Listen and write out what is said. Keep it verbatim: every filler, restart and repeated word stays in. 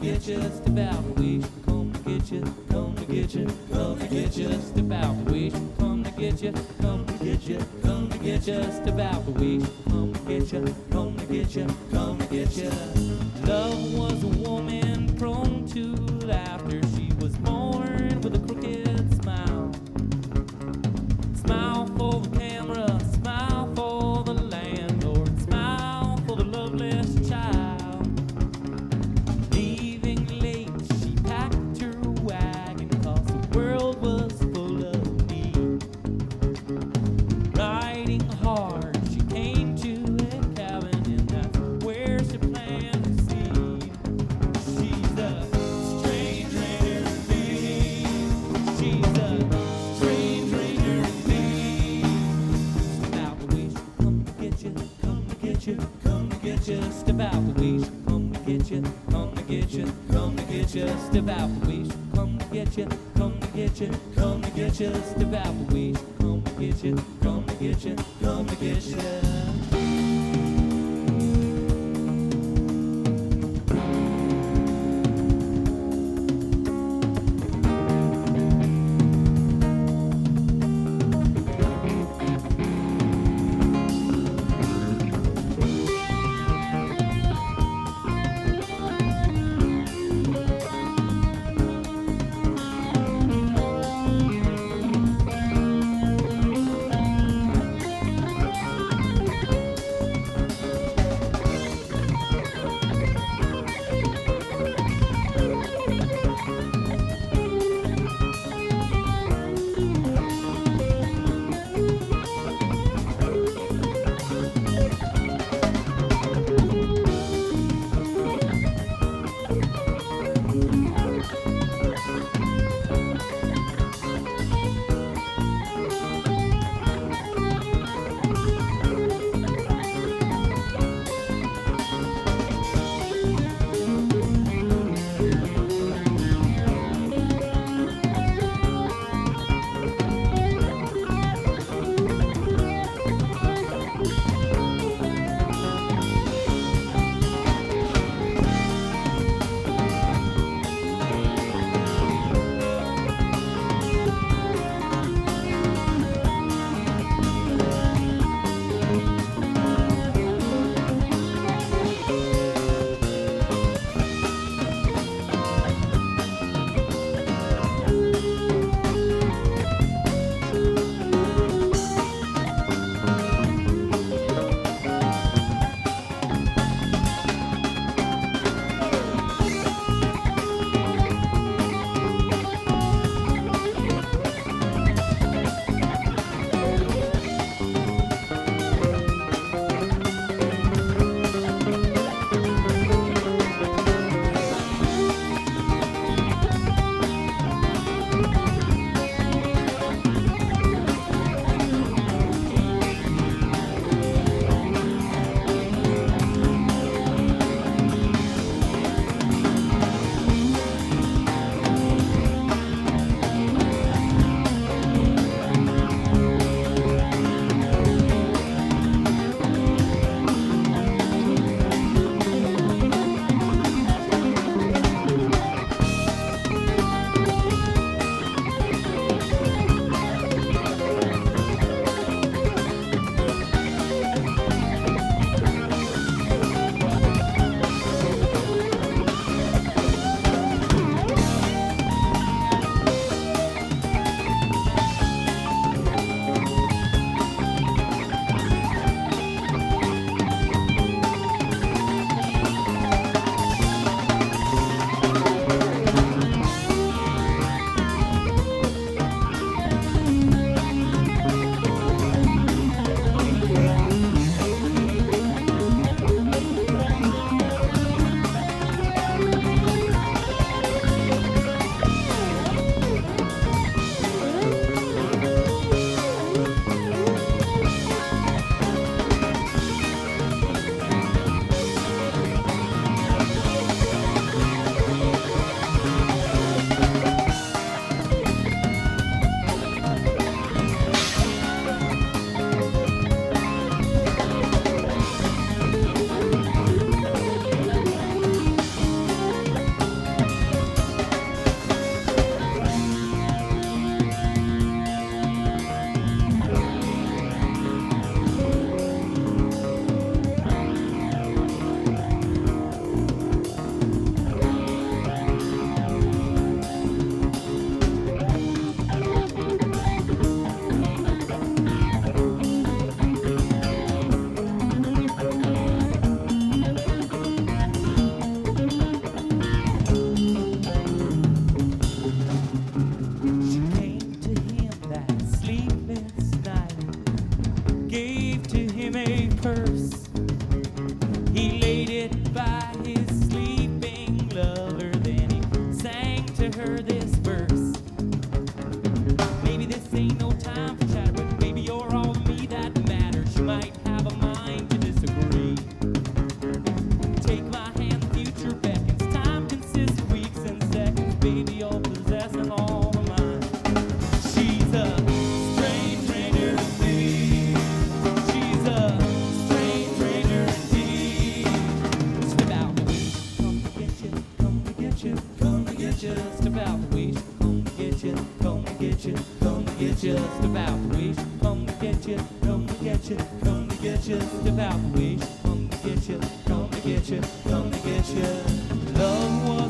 get you, step out the way. She come to get you, come to get you, come to get you, step out the way. She come to get you, come to get you, come to get you, step out the way. She come to get you, come to get you, come to get you. Love was a woman prone to laughter. She was born with a crooked smile. Smile for the camera, smile for the landlord, smile for the loveless child. Leaving late, she packed her wagon, 'cause the world was full of need. Riding hard, she came to a cabin, and that's where she planned to seed. She's a stranger indeed. She's a stranger indeed. Step out the way, she come to get you, come to get you, come to get you. Step out the way, she come to get you, come to get you, come to get you. Step out the way, she come to get you, come to get you, come to get you. Step out the way, she come to get you, come to get you, come to get you. ain't no time for chatter, but baby, you're all me that matters. You might have a mind to disagree. Take my hand, the future beckons. Time consists of weeks and seconds. Baby, you're possessing all of mine. She's a strange stranger to me. She's a strange stranger indeed. Step out the way, come to get you, come to get you, come to get you. Step out the way, come to get you, come to get you, come to get you. Step out the way, come to get you, come to get you, come to get you. Step out the way, come to get you, come to get you, come to get you. Love was